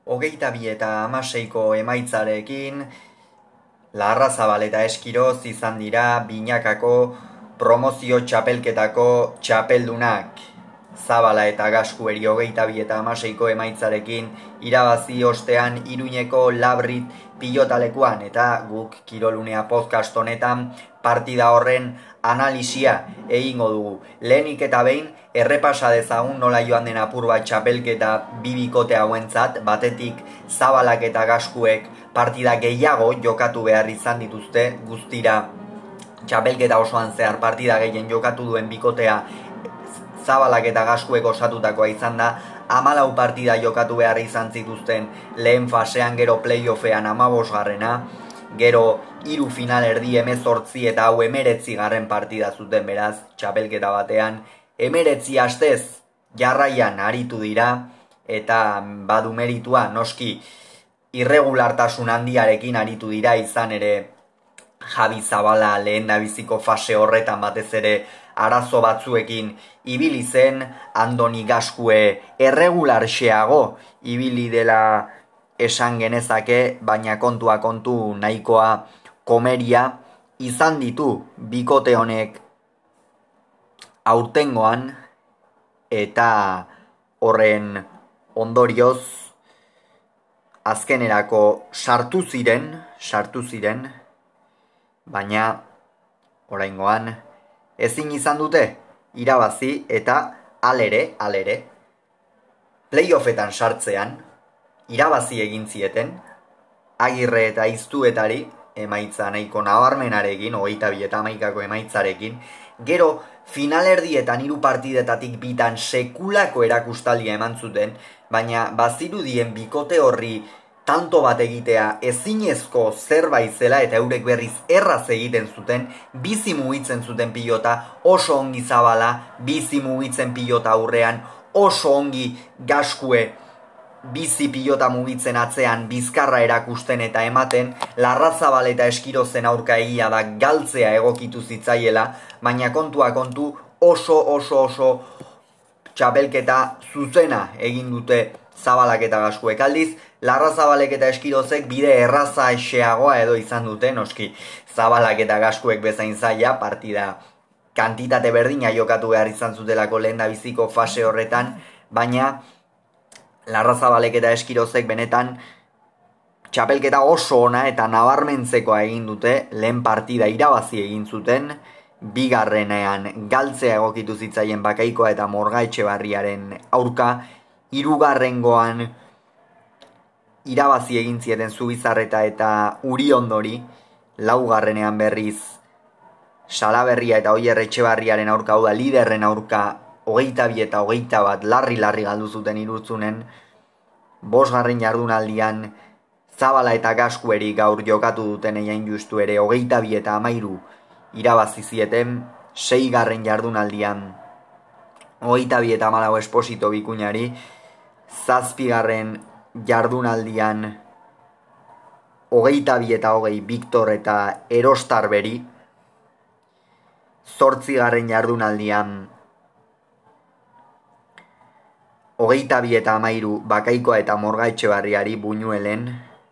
22/6ko emaitzarekin Larrazabal eta Eskiroz izan dira binakako promozio txapelketako txapeldunak. Zabala eta Gaskueri 22/6ko emaitzarekin irabazi ostean Iruñeko Labrit pilotalekuan, eta guk Kirolunea podcast honetan partida horren analisia egingo dugu. Lehenik eta behin errepasa dezagun nola joan den apur bat txapelketa bibikote hauentzat. Batetik Zabalak eta Gaskuek partida gehiago jokatu behar izan dituzte, guztira txapelketa osoan zehar partida gehien jokatu duen bikotea Zabalak eta Gaskuek osatutakoa izan da. 14 partida jokatu behar izan zituzten lehen fasean, gero playoffean 15garrena, gero 3 finalerdi 18 eta hau 19 partida zuten, beraz txapelketa batean 19 astez jarraian aritu dira, eta badu meritua noski irregulartasun handiarekin aritu dira. Izan ere Javi Zabala lehendabiziko fase horretan batez ere arazo batzuekin ibili zen, Andoni Gaskue erregularxeago ibili dela esan genezake, baina kontua kontu nahikoa komeria izan ditu bikote honek aurtengoan, eta horren ondorioz azkenerako sartu ziren, baina oraingoan ezin izan dute irabazi, eta alere playoffetan sartzean irabazi egin zieten Agirre eta Iztuetari emaitza nahiko nabarmenarekin, 22/11ko emaitzarekin. Gero finalerdietan 3 partidetatik bitan sekulako erakustaldia eman zuten, baina bazirudien bikote horri tanto bat egitea ezinezko zerbait zela, eta eurek berriz erraz egiten zuten, bizi mugitzen zuten pilota, oso ongi Zabala, bizi mugitzen pilota aurrean, oso ongi Gaskue, bizi pilota mugitzen atzean, bizkarra erakusten eta ematen. Larrazabal eta Eskirozen aurka egia da galtzea egokitu zitzaiela, baina kontua kontu oso txapelketa zuzena egin dute Zabalak eta Gaskuek. Aldiz, Larrazabalek eta Eskirozek bide errazaxeagoa edo izan dute, noski Zabalak eta Gaskuek bezain zaila, partida kantitate berdina jokatu behar izan zutelako lehendabiziko fase horretan, baina Larrazabalek eta Eskirozek benetan txapelketa oso ona eta nabarmentzekoa egin dute. Lehen partida irabazi egin zuten, bigarrenean galtzea egokitu zitzaien Bakaikoa eta Morgaetxebarriaren aurka, hirugarrengoan irabazi egin zieten Zubizarreta eta Uriondori, laugarrenean berriz Salaberria eta Oier Etxebarriaren aurka, hau da liderren aurka 22 eta 21 larri galdu zuten Irurtzunen. 5. jardunaldian Zabala eta Gaskueri gaur jokatu duten egin justu ere 22 eta 13 irabazi zieten. 6. jardunaldian 22 eta 14 Esposito Bikuñari. 7. jardunaldian 22 eta 20 Viktor eta Erostarberi. 8. jardunaldian 22 eta 13 Bakaikoa eta Morgaetxebarriari Buñuelen.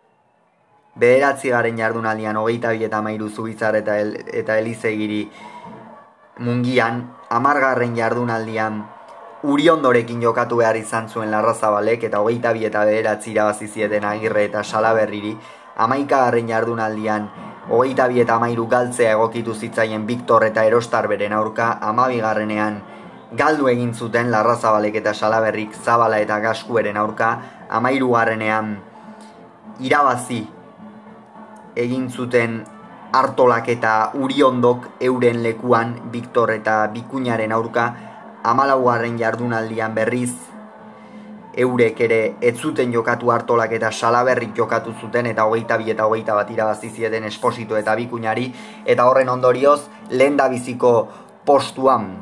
9. jardunaldian 22 eta 13 Zubizarreta eta Elizegiri Mungian. 10. jardunaldian Uriondorekin jokatu behar izan zuen Larrazabalek, eta 22 eta 9 irabazi zieten Agirre eta Salaberriri. 11. jardunaldian 22 eta 13 galtzea egokitu zitzaien Viktor eta Erostarberen aurka. 12. galdu egin zuten Larrazabalek eta Salaberrik Zabala eta Gaskueren aurka. 13. irabazi egin zuten Artolak eta Uriondok euren lekuan Viktor eta Bikuñaren aurka. 14. jardunaldian berriz eurek ere ez zuten jokatu, Artolak eta Salaberrik jokatu zuten, eta 22 eta 21 irabazi zieten Esposito eta Bikuñari, eta horren ondorioz lehendabiziko postuan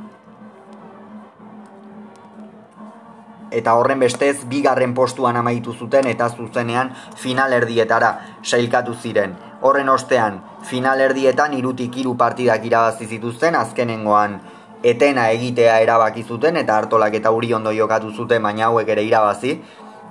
eta horren bestez 2. postuan amaitu zuten, eta zuzenean finalerdietara sailkatu ziren. Horren ostean finalerdietan 3 partidak irabazi zituzten, azkenengoan etena egitea erabaki zuten, eta Artolak eta Uriondo jokatu zuten, baina hauek ere irabazi.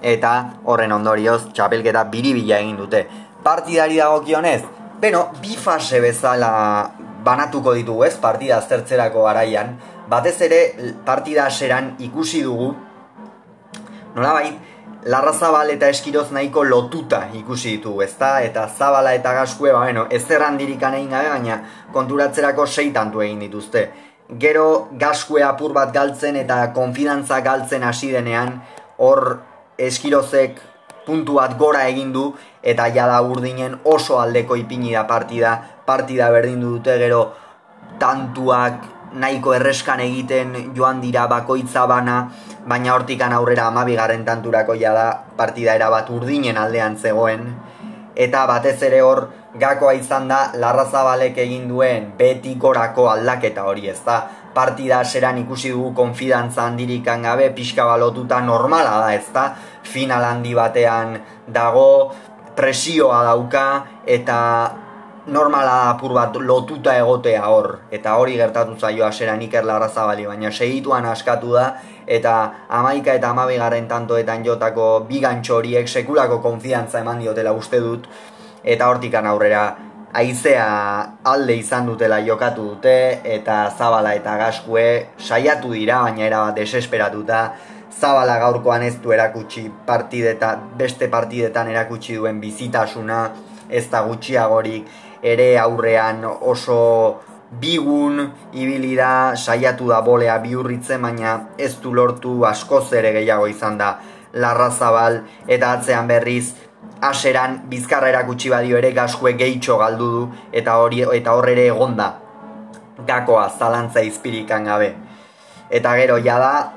eta horren ondorioz txapelketa biribila egin dute. Partidari dagokionez, bi fase bezala banatuko ditugu, ez, partida aztertzerako garaian. Batez ere, partida haseran ikusi dugu, nolabait, Larrazabal eta Eskiroz nahiko lotuta ikusi ditugu, ezta? Eta Zabala eta Gaskue, ez errandirikan egin gabe, baina konturatzerako 6 tantu egin dituzte. Gero Gaskue apur bat galtzen eta konfidantza galtzen hasi denean, hor Eskirozek puntu bat gora egin du, eta jada urdinen oso aldeko ipini da partida berdindu dute, gero tantuak nahiko erreskan egiten joan dira bakoitza bana, baina hortikan aurrera 12. tanturako jada partida erabat urdinen aldean zegoen, eta batez ere hor gakoa izan da Larrazabalek egin duen beti gorako aldaketa hori, ezta? Partida haseran ikusi dugu konfidantza handirikan gabe, pixka balotuta normala da, ezta? Final handi batean dago, presioa dauka, eta normala da apur bat lotuta egotea hor, eta hori gertatu zaio haseran Iker Larrazabali, baina segituan askatu da, eta 11 eta 12. tantoetan jotako bigantxo horiek sekulako konfidantza eman diotela uste dut, eta hortikan aurrera haizea alde izan dutela jokatu dute, eta Zabala eta Gaskue saiatu dira, baina erabat desesperatuta. Zabala gaurkoan ez du erakutsi beste partidetan erakutsi duen bizitasuna, ez da gutxiagorik, ere aurrean oso bigun ibili da, saiatu da bolea bihurritzen, baina ez du lortu, askoz ere gehiago izan da Larrazabal, eta atzean berriz haseran bizkarra erakutsi badio ere Gaskue gehitxo galdu du, eta hor ere egonda gakoa zalantza izpirikan gabe. Eta gero jada,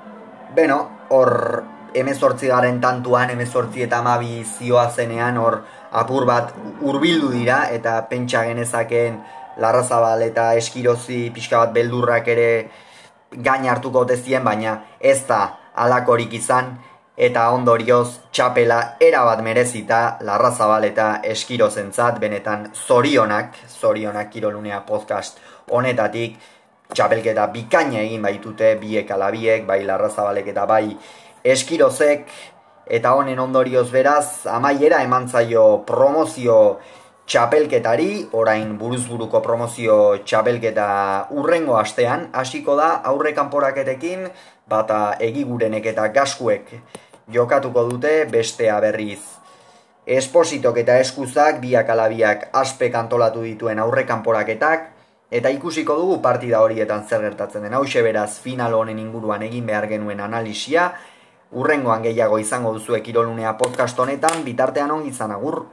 hor 18. tantuan, 18 eta 12 zioa zenean, hor apur bat hurbildu dira, eta pentsa genezakeen Larrazabal eta Eskirozi pixka bat beldurrak ere gain hartuko tezien, baina ez da alakorik izan, eta ondorioz txapela erabat merezita Larrazabal eta Eskirozentzat, benetan zorionak Kirolunea podcast honetatik, txapelketa bikaina egin baitute biek ala biek, bai Larrazabalek eta bai Eskirozek, eta honen ondorioz beraz, amaiera eman zaio promozio txapelketari, orain buruzburuko promozio txapelketa urrengo astean, hasiko da aurre kanporaketekin, bata Egigurenek eta Gaskuek jokatuko dute, bestea berriz Espositok eta Eskuzak, biak ala biak aspek antolatu dituen aurre kanporaketak, eta ikusiko dugu partida horietan zer gertatzen den. Hauxe beraz final honen inguruan egin behar genuen analisia, urrengoan gehiago izango duzue Kirolunea podcast honetan, bitartean ongi izan, agur!